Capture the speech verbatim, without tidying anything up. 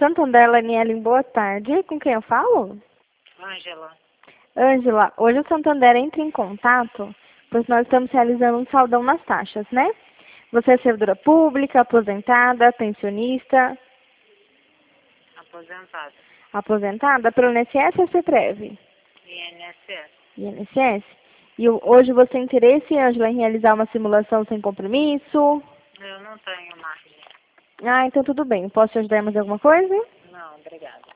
Santander, Laniele, boa tarde. Com quem eu falo? Ângela. Ângela, hoje o Santander entra em contato, pois nós estamos realizando um saldão nas taxas, né? Você é servidora pública, aposentada, pensionista? Aposentada. Aposentada pelo I N S S ou CETREV? I N S S. I N S S? E o- hoje você tem interesse, Ângela, em realizar uma simulação sem compromisso? Eu não tenho margem. Ah, então tudo bem. Posso te ajudar em mais alguma coisa? Não, obrigada.